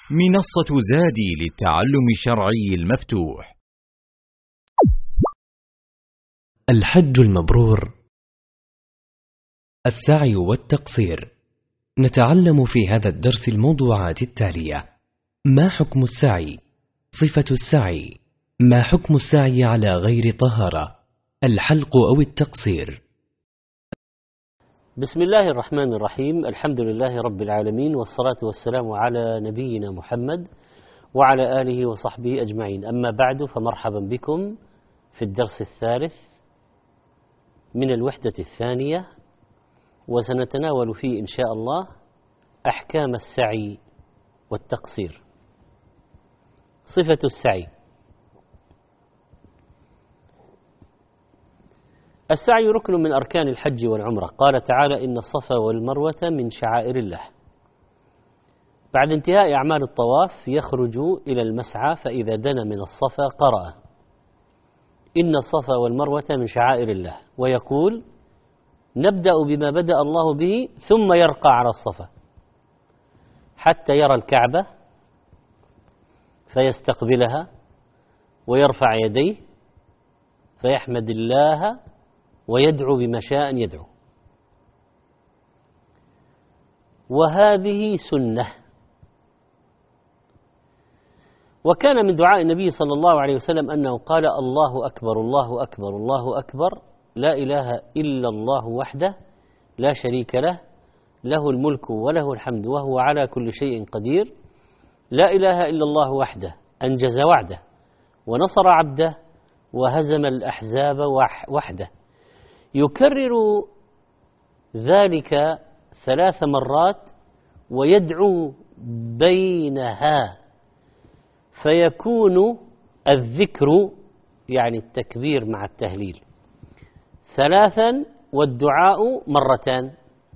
منصة زادي للتعلم الشرعي المفتوح. الحج المبرور. السعي والتقصير. نتعلم في هذا الدرس الموضوعات التالية: ما حكم السعي؟ صفة السعي؟ ما حكم السعي على غير طهارة؟ الحلق أو التقصير؟ بسم الله الرحمن الرحيم. الحمد لله رب العالمين، والصلاة والسلام على نبينا محمد وعلى آله وصحبه أجمعين. أما بعد، فمرحبا بكم في الدرس الثالث من الوحدة الثانية، وسنتناول فيه إن شاء الله أحكام السعي والتقصير. صفة السعي. السعي ركن من أركان الحج والعمرة. قال تعالى: إن الصفا والمروة من شعائر الله. بعد انتهاء أعمال الطواف يخرج إلى المسعى، فإذا دنا من الصفا قرأ: إن الصفا والمروة من شعائر الله، ويقول: نبدأ بما بدأ الله به، ثم يرقى على الصفا حتى يرى الكعبة فيستقبلها ويرفع يديه فيحمد الله ويدعو بما شاء يدعو. وهذه سنة. وكان من دعاء النبي صلى الله عليه وسلم أنه قال: الله أكبر الله أكبر الله أكبر، لا إله إلا الله وحده لا شريك له، له الملك وله الحمد وهو على كل شيء قدير، لا إله إلا الله وحده أنجز وعده ونصر عبده وهزم الأحزاب وحده. يكرر ذلك 3 مرات ويدعو بينها، فيكون الذكر يعني التكبير مع التهليل 3 والدعاء 2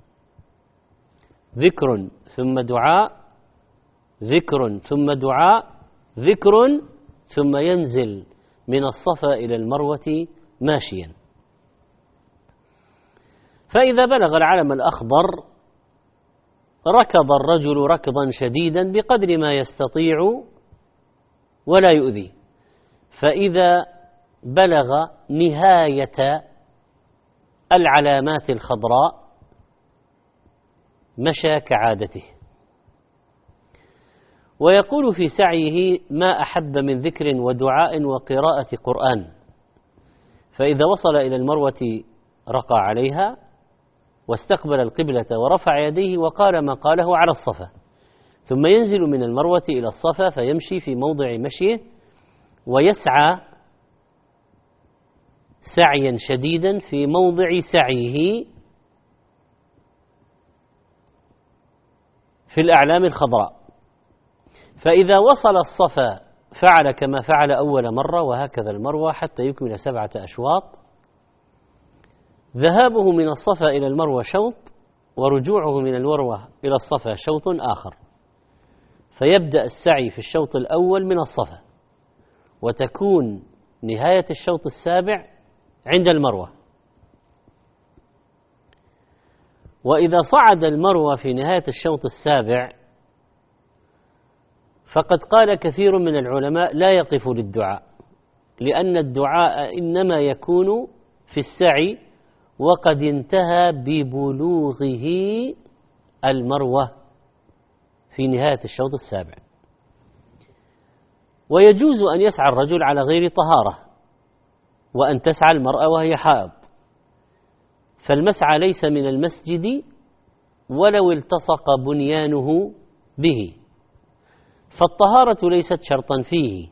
ذكر ثم دعاء، ذكر ثم دعاء، ذكر ثم ينزل من الصفا إلى المروة ماشيا. فإذا بلغ العلم الأخضر ركض الرجل ركضا شديدا بقدر ما يستطيع ولا يؤذي، فإذا بلغ نهاية العلامات الخضراء مشى كعادته. ويقول في سعيه: ما أحب من ذكر ودعاء وقراءة قرآن. فإذا وصل إلى المروة رقى عليها واستقبل القبلة ورفع يديه وقال ما قاله على الصفا، ثم ينزل من المروة إلى الصفا فيمشي في موضع مشيه ويسعى سعيا شديدا في موضع سعيه في الأعلام الخضراء. فإذا وصل الصفا فعل كما فعل أول مرة، وهكذا المروة حتى يكمل 7 أشواط. ذهابه من الصفا إلى المروة شوط، ورجوعه من المروة إلى الصفا شوط آخر. فيبدأ السعي في الشوط الأول من الصفا، وتكون نهاية الشوط السابع عند المروة. وإذا صعد المروة في نهاية الشوط السابع فقد قال كثير من العلماء لا يقف للدعاء، لأن الدعاء إنما يكون في السعي وقد انتهى ببلوغه المروة في نهاية الشوط السابع. ويجوز أن يسعى الرجل على غير طهارة، وأن تسعى المرأة وهي حائض، فالمسعى ليس من المسجد ولو التصق بنيانه به، فالطهارة ليست شرطا فيه.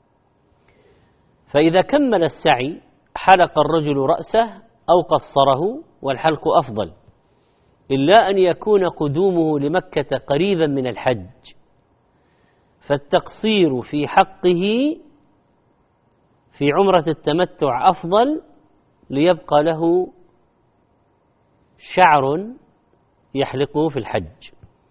فإذا كمل السعي حلق الرجل رأسه أو قصره، والحلق أفضل، إلا أن يكون قدومه لمكة قريبا من الحج، فالتقصير في حقه في عمرة التمتع أفضل، ليبقى له شعر يحلقه في الحج.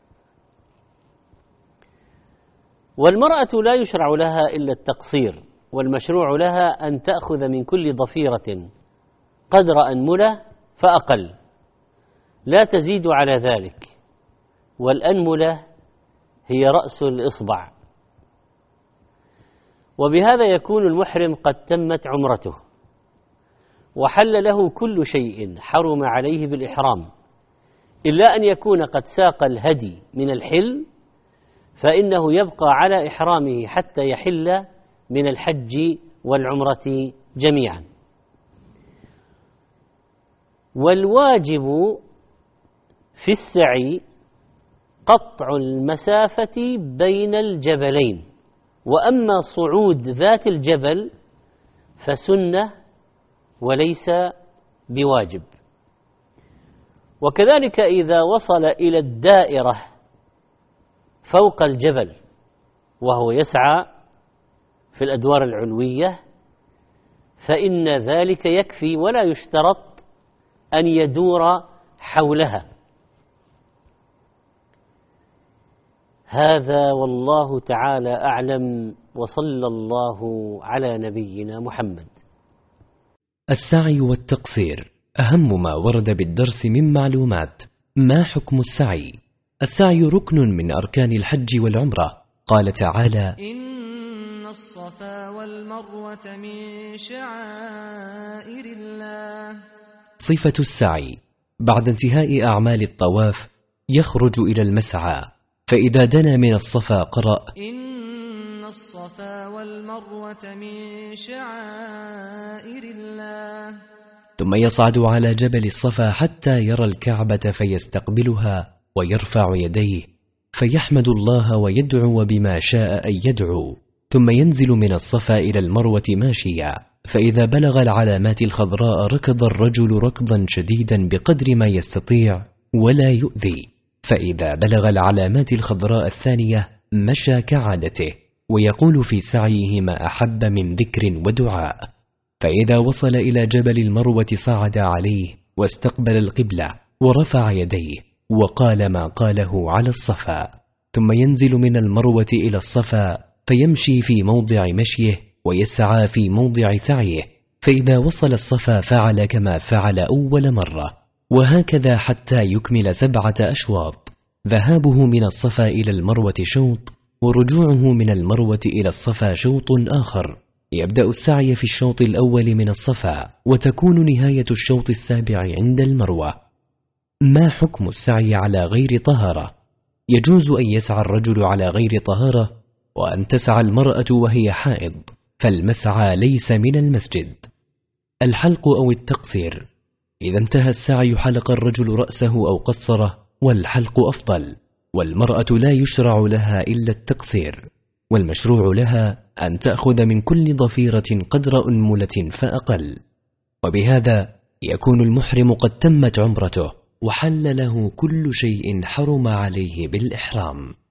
والمرأة لا يشرع لها إلا التقصير، والمشروع لها أن تأخذ من كل ضفيرة قدر أنملة فأقل، لا تزيد على ذلك. والأنملة هي رأس الإصبع. وبهذا يكون المحرم قد تمت عمرته وحل له كل شيء حرم عليه بالإحرام، إلا أن يكون قد ساق الهدي من الحل، فإنه يبقى على إحرامه حتى يحل من الحج والعمرة جميعا. والواجب في السعي قطع المسافة بين الجبلين، وأما صعود ذات الجبل فسنة وليس بواجب. وكذلك إذا وصل إلى الدائرة فوق الجبل وهو يسعى في الأدوار العلوية فإن ذلك يكفي ولا يشترط أن يدور حولها. هذا والله تعالى أعلم، وصلى الله على نبينا محمد. السعي والتقصير أهم ما ورد بالدرس من معلومات. ما حكم السعي؟ السعي ركن من أركان الحج والعمرة. قال تعالى: إن الصفا والمروة من شعائر الله. صفة السعي: بعد انتهاء أعمال الطواف يخرج إلى المسعى، فإذا دنا من الصفا قرأ: إن الصفا والمروة من شعائر الله. ثم يصعد على جبل الصفا حتى يرى الكعبة فيستقبلها ويرفع يديه فيحمد الله ويدعو بما شاء أن يدعو، ثم ينزل من الصفا إلى المروة ماشيا، فإذا بلغ العلامات الخضراء ركض الرجل ركضا شديدا بقدر ما يستطيع ولا يؤذي، فإذا بلغ العلامات الخضراء الثانية مشى كعادته ويقول في سعيه ما أحب من ذكر ودعاء، فإذا وصل إلى جبل المروة صعد عليه واستقبل القبلة ورفع يديه وقال ما قاله على الصفا، ثم ينزل من المروة إلى الصفا فيمشي في موضع مشيه ويسعى في موضع سعيه، فإذا وصل الصفا فعل كما فعل أول مرة، وهكذا حتى يكمل 7 أشواط، ذهابه من الصفا إلى المروة شوط، ورجوعه من المروة إلى الصفا شوط آخر. يبدأ السعي في الشوط الأول من الصفا، وتكون نهاية الشوط السابع عند المروة. ما حكم السعي على غير طهارة؟ يجوز أن يسعى الرجل على غير طهارة، وأن تسعى المرأة وهي حائض، فالمسعى ليس من المسجد. الحلق أو التقصير: إذا انتهى السعي حلق الرجل رأسه أو قصره، والحلق أفضل، والمرأة لا يشرع لها إلا التقصير، والمشروع لها أن تأخذ من كل ضفيرة قدر أنملة فأقل. وبهذا يكون المحرم قد تمت عمرته وحل له كل شيء حرم عليه بالإحرام.